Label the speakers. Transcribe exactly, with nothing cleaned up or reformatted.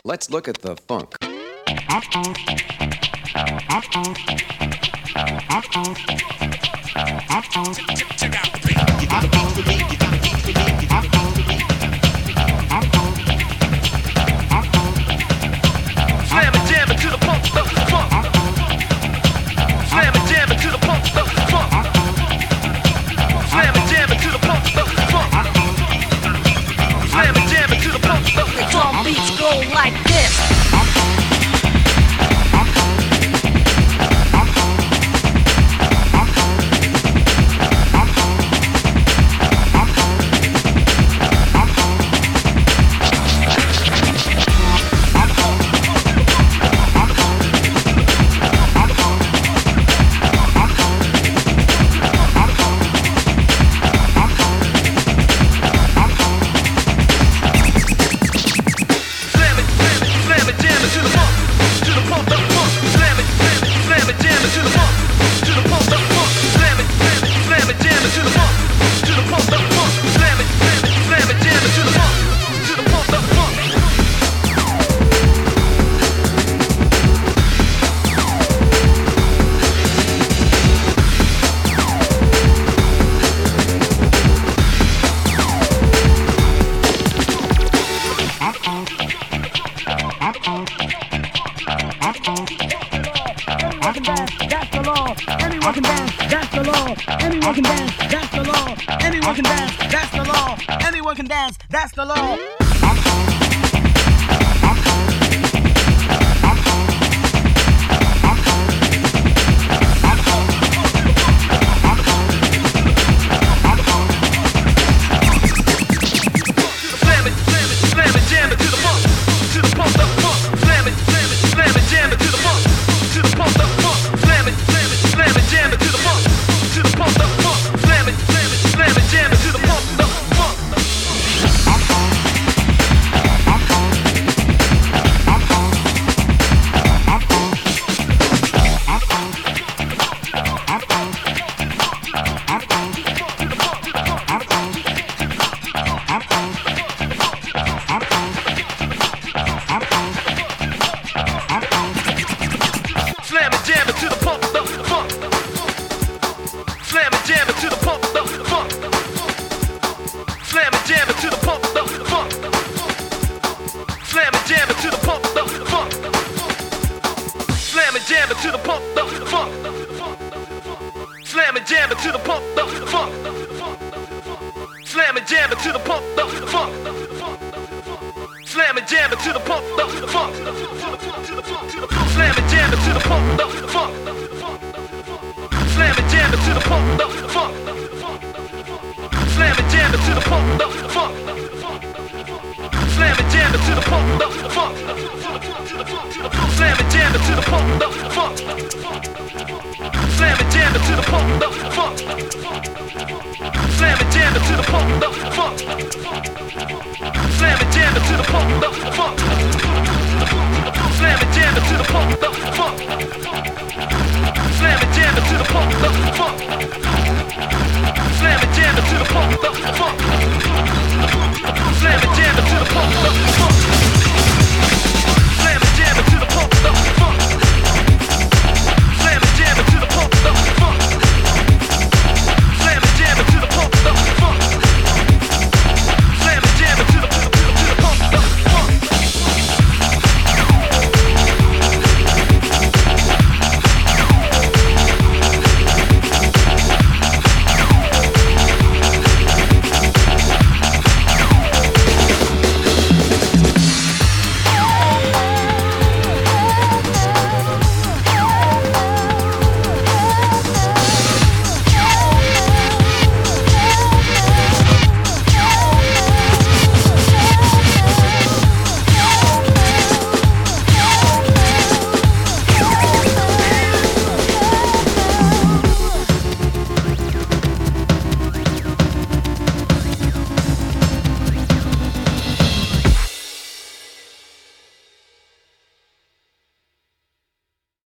Speaker 1: Let's look at the funk.
Speaker 2: Check out the beat. You got a beat with me. You got a beat with me. You got a beat with me.
Speaker 3: Slam and jam it to the pump, the funk. Slam and jam it to the pump, the funk. Slam and jam it to the pump, the funk. Slam and jam it to the pump, the funk.
Speaker 4: Drum beats go like this. That's the law.
Speaker 3: Slam and jam it to the pump, the funk. Slam and jam it to the pump, the funk. Slam and jam it to the pump, the funk. Slam and jam it to the pump, the funk. Slam and jam it to the pump, the